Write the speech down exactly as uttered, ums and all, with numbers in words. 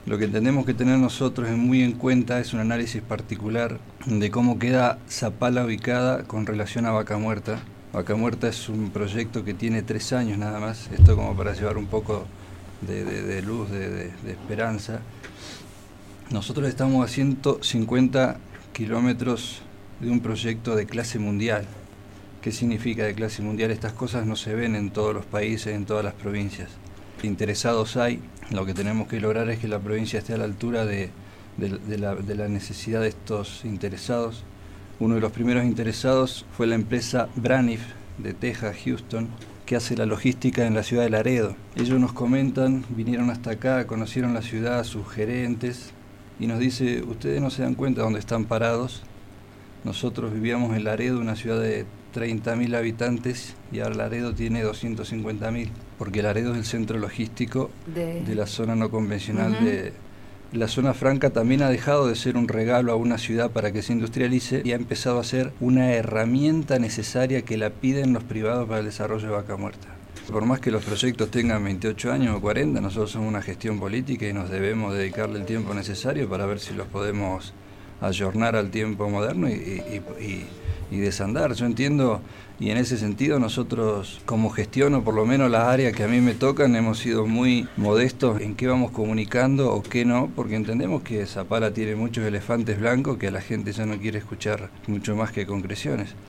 Lo que tenemos que tener nosotros en muy en cuenta es un análisis particular de cómo queda Zapala ubicada con relación a Vaca Muerta. Vaca Muerta es un proyecto que tiene tres años nada más, esto como para llevar un poco de, de, de luz, de, de, de esperanza. Nosotros estamos a ciento cincuenta kilómetros de un proyecto de clase mundial. ¿Qué significa de clase mundial? Estas cosas no se ven en todos los países, en todas las provincias. Interesados hay, lo que tenemos que lograr es que la provincia esté a la altura de, de, de, la, de la necesidad de estos interesados. Uno de los primeros interesados fue la empresa Braniff de Texas, Houston, que hace la logística en la ciudad de Laredo. Ellos nos comentan, vinieron hasta acá, conocieron la ciudad, sus gerentes, y nos dice, ustedes no se dan cuenta dónde están parados. Nosotros vivíamos en Laredo, una ciudad de treinta mil habitantes, y ahora Laredo tiene doscientos cincuenta mil, porque Laredo es el centro logístico de, de la zona no convencional. Uh-huh. de La zona franca también ha dejado de ser un regalo a una ciudad para que se industrialice y ha empezado a ser una herramienta necesaria que la piden los privados para el desarrollo de Vaca Muerta. Por más que los proyectos tengan veintiocho años o cuarenta, nosotros somos una gestión política y nos debemos dedicarle el tiempo necesario para ver si los podemos ayornar al tiempo moderno y, y, y, y desandar. Yo entiendo, y en ese sentido nosotros como gestión, o por lo menos las áreas que a mí me tocan, hemos sido muy modestos en qué vamos comunicando o qué no, porque entendemos que Zapala tiene muchos elefantes blancos que a la gente ya no quiere escuchar mucho más que concreciones.